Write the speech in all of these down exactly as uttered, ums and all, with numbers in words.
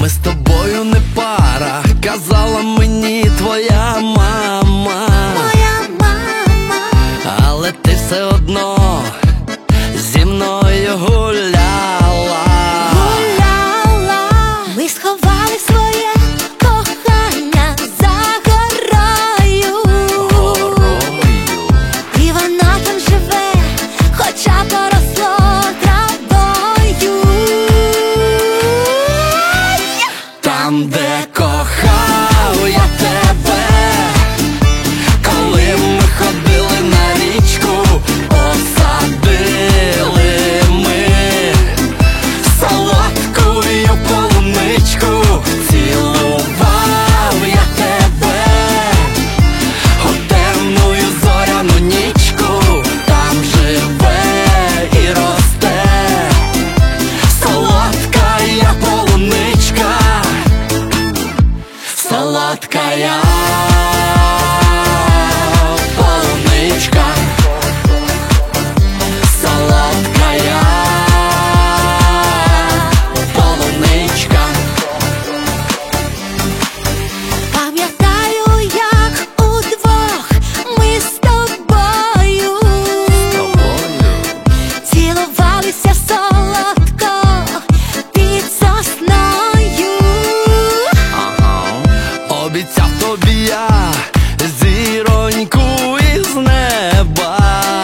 Ми з тобою не пара, казала мені твоя мама. Моя мама. Але ти все одно зі мною гуляла. Гуляла. Ми сховали своє кохання за горою. Горою. І воно там живе, хоча поросло травою. Там, де кохав я тебе, коли ми ходили на річку, посадили ми солодкую полуничку. Цілував я тебе у темную зоряну нічку. Там живе і росте солодкая полуничка. Солодкая полуничка. Солодкая полуничка. Пам'ятаю, як удвох ми з тобою цілувалися солодко під сосною. Обіцяв тобі я зіроньку із неба.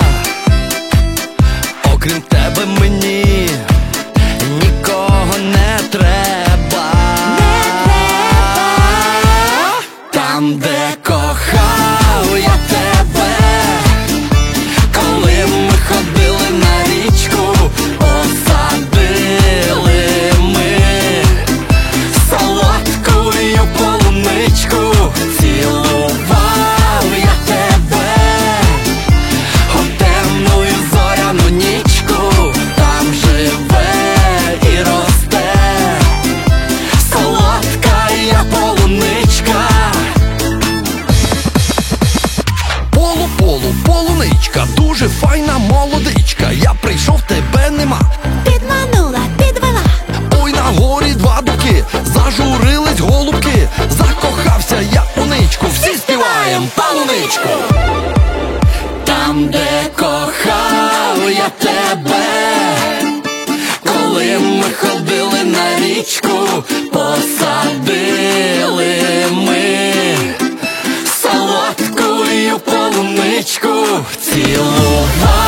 Окрім тебе мені нікого не треба. Там, де кохав я тебе, коли ми ходили на річку, посадили ми солодкую полуничку. Цілував я тебе у темную зоряну нічку. Там живе і росте солодкая полуничка. Полу-полу, полуничка, дуже файна молодичка. Я прийшов, тебе нема. Підманула, підвела. Ой, на горі два дубки, зажурились голубки. Закохався я у ничку, всі співаєм полуничку. Там, де кохав я тебе, коли ми ходили на річку, посадили ми солодкую полуничку. Цілував